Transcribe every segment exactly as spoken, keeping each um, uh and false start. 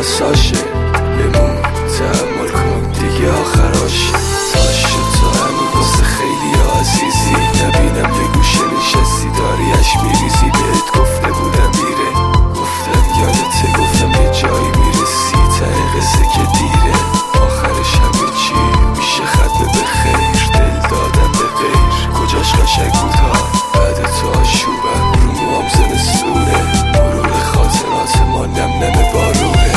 ساشه بمون تحمل کن دیگه آخراشه باشه تو همین واسه خیلی عزیزی نبینم به گوشه نشستی داریش میریزی بهت گفته بودم میره گفتم یادته گفتم یه جایی میرسی ته قصه که دیره آخرش همه چی میشه ختم به خیر دل دادم به غیر کجاش قشنگ بود ها بعد تو آشوبم رو موام زمستونه مرور خاطرات ما نم نم بارونه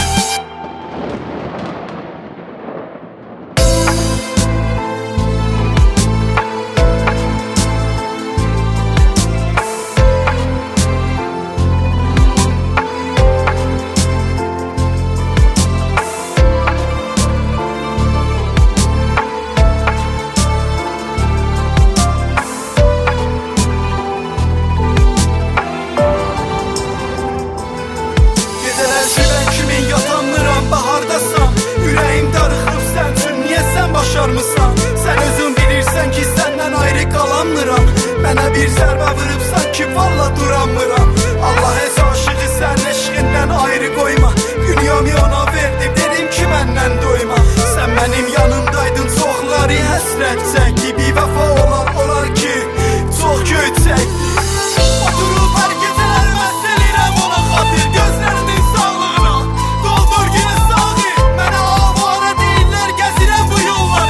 Sən özün bilirsən ki, səndən ayrı qalanmıram. Mənə bir zərbə vurubsan ki, valla duranmıram. Allah heç aşığı sən eşqindən ayrı qoyma. Dünyamı ona verdim, dedim ki məndən doyma. Sən mənim yanımdaydın, çoxları həsrət çəkdi. Bir vəfa olar, olar ki, çox köçək. Oturub hər gecələr məhz eləyirəm ona xatir. Gözlərinin sağlığına doldur günə sağı. Mənə avara deyirlər, gəzirəm bu yolları.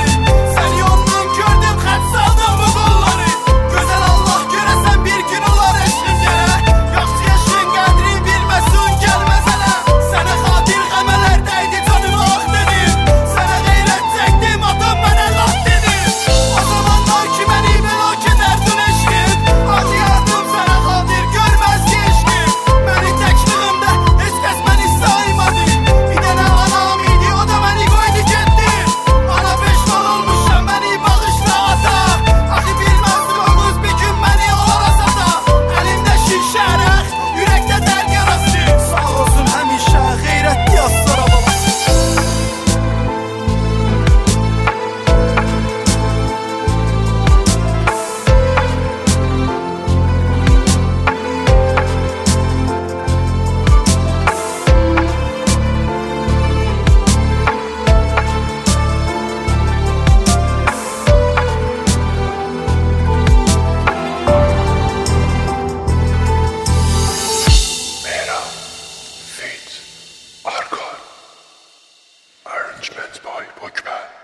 Arrangements by Bookman.